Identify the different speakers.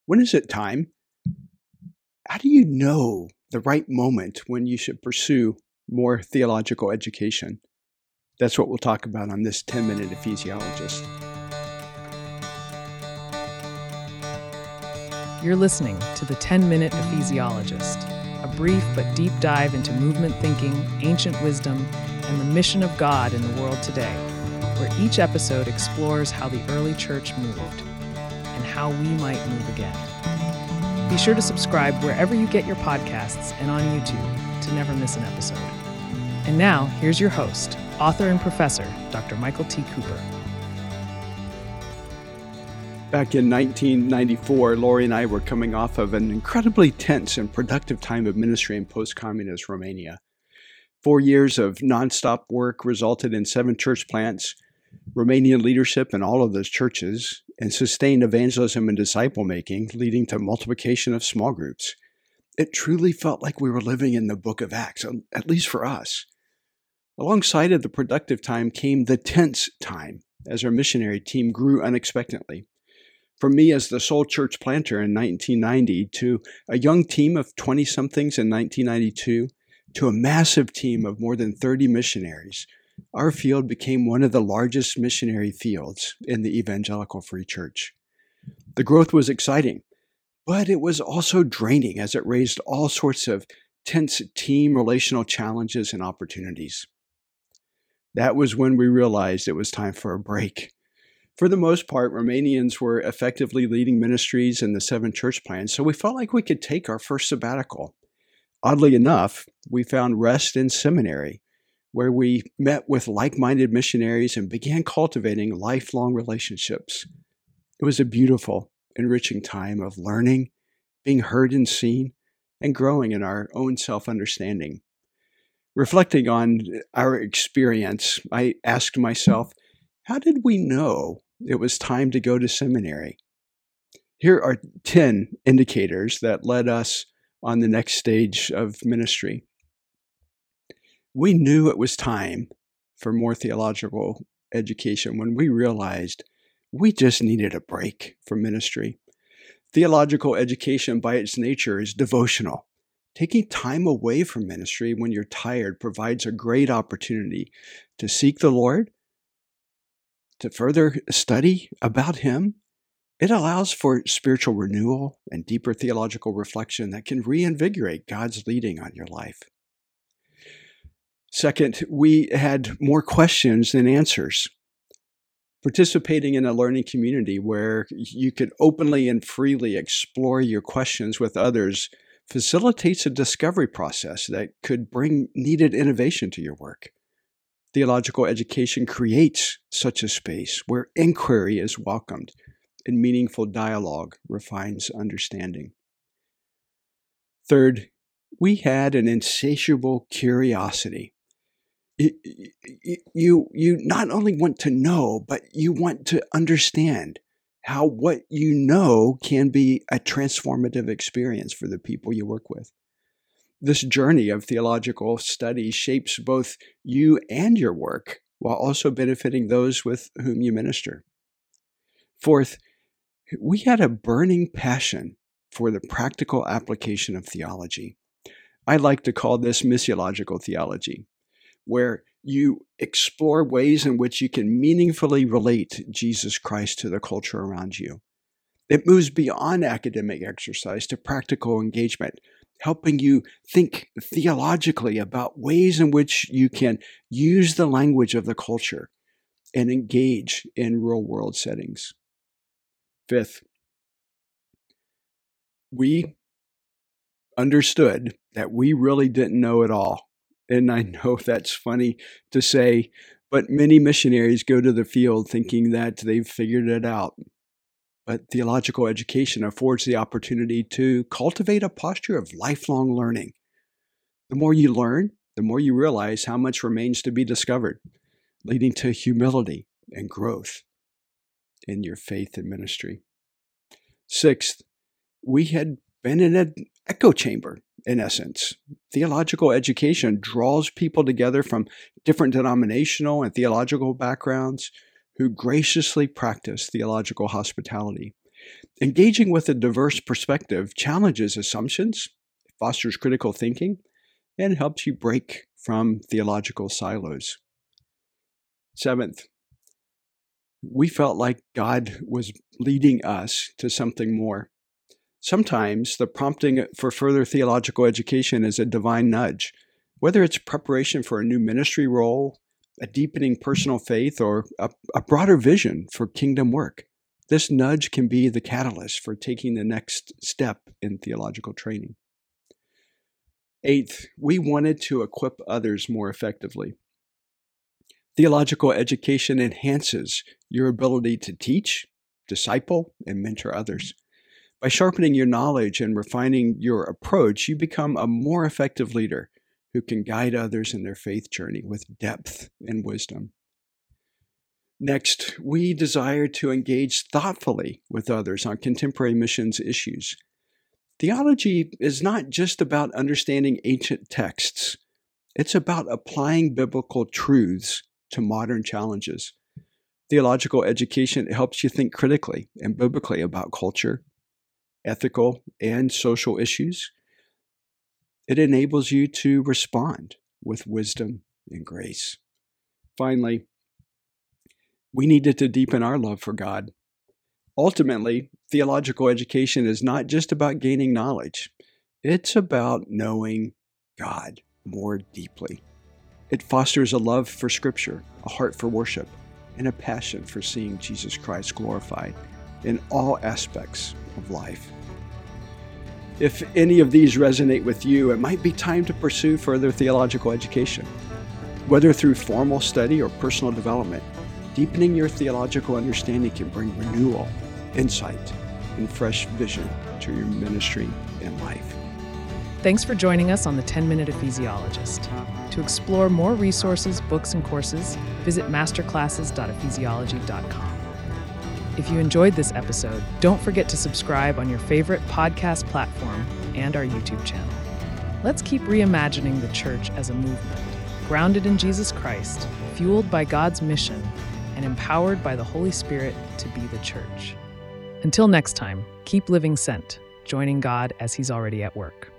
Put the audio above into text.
Speaker 1: When is it time? How do you know the right moment when you should pursue more theological education? That's what we'll talk about on this 10-Minute Ecclesiologist.
Speaker 2: You're listening to the 10-Minute Ecclesiologist, a brief but deep dive into movement thinking, ancient wisdom, and the mission of God in the world today, where each episode explores how the early church moved and how we might move again. Be sure to subscribe wherever you get your podcasts and on YouTube to never miss an episode. And now, here's your host, author and professor, Dr. Michael T. Cooper.
Speaker 1: Back in 1994, Lori and I were coming off of an incredibly tense and productive time of ministry in post-communist Romania. 4 years of nonstop work resulted in 7 church plants, Romanian leadership in all of those churches, and sustained evangelism and disciple-making, leading to multiplication of small groups. It truly felt like we were living in the book of Acts, at least for us. Alongside of the productive time came the tense time, as our missionary team grew unexpectedly. From me as the sole church planter in 1990 to a young team of 20-somethings in 1992 to a massive team of more than 30 missionaries, our field became one of the largest missionary fields in the Evangelical Free Church. The growth was exciting, but it was also draining as it raised all sorts of tense team relational challenges and opportunities. That was when we realized it was time for a break. For the most part, Romanians were effectively leading ministries in the 7 church plants, so we felt like we could take our first sabbatical. Oddly enough, we found rest in seminary, where we met with like-minded missionaries and began cultivating lifelong relationships. It was a beautiful, enriching time of learning, being heard and seen, and growing in our own self-understanding. Reflecting on our experience, I asked myself, how did we know it was time to go to seminary? Here are 10 indicators that led us on the next stage of ministry. We knew it was time for more theological education when we realized we just needed a break from ministry. Theological education by its nature is devotional. Taking time away from ministry when you're tired provides a great opportunity to seek the Lord, to further study about Him. It allows for spiritual renewal and deeper theological reflection that can reinvigorate God's leading on your life. Second, we had more questions than answers. Participating in a learning community where you could openly and freely explore your questions with others facilitates a discovery process that could bring needed innovation to your work. Theological education creates such a space where inquiry is welcomed and meaningful dialogue refines understanding. Third, we had an insatiable curiosity. You not only want to know, but you want to understand how what you know can be a transformative experience for the people you work with. This journey of theological study shapes both you and your work, while also benefiting those with whom you minister. Fourth, we had a burning passion for the practical application of theology. I like to call this missiological theology, where you explore ways in which you can meaningfully relate Jesus Christ to the culture around you. It moves beyond academic exercise to practical engagement, helping you think theologically about ways in which you can use the language of the culture and engage in real-world settings. Fifth, we understood that we really didn't know it all. And I know that's funny to say, but many missionaries go to the field thinking that they've figured it out. But theological education affords the opportunity to cultivate a posture of lifelong learning. The more you learn, the more you realize how much remains to be discovered, leading to humility and growth in your faith and ministry. Sixth, we had been in an echo chamber, in essence. Theological education draws people together from different denominational and theological backgrounds who graciously practice theological hospitality. Engaging with a diverse perspective challenges assumptions, fosters critical thinking, and helps you break from theological silos. Seventh, we felt like God was leading us to something more. Sometimes the prompting for further theological education is a divine nudge, whether it's preparation for a new ministry role, a deepening personal faith, or a broader vision for kingdom work. This nudge can be the catalyst for taking the next step in theological training. Eighth, we wanted to equip others more effectively. Theological education enhances your ability to teach, disciple, and mentor others. By sharpening your knowledge and refining your approach, you become a more effective leader who can guide others in their faith journey with depth and wisdom. Next, we desire to engage thoughtfully with others on contemporary missions issues. Theology is not just about understanding ancient texts. It's about applying biblical truths to modern challenges. Theological education helps you think critically and biblically about culture, ethical, and social issues. It enables you to respond with wisdom and grace. Finally, we needed to deepen our love for God. Ultimately, theological education is not just about gaining knowledge. It's about knowing God more deeply. It fosters a love for Scripture, a heart for worship, and a passion for seeing Jesus Christ glorified in all aspects of life. If any of these resonate with you, it might be time to pursue further theological education. Whether through formal study or personal development, deepening your theological understanding can bring renewal, insight, and fresh vision to your ministry and life.
Speaker 2: Thanks for joining us on the 10-Minute Ecclesiologist. To explore more resources, books, and courses, visit masterclasses.ecclesiology.com. If you enjoyed this episode, don't forget to subscribe on your favorite podcast platform and our YouTube channel. Let's keep reimagining the church as a movement, grounded in Jesus Christ, fueled by God's mission, and empowered by the Holy Spirit to be the church. Until next time, keep living sent, joining God as He's already at work.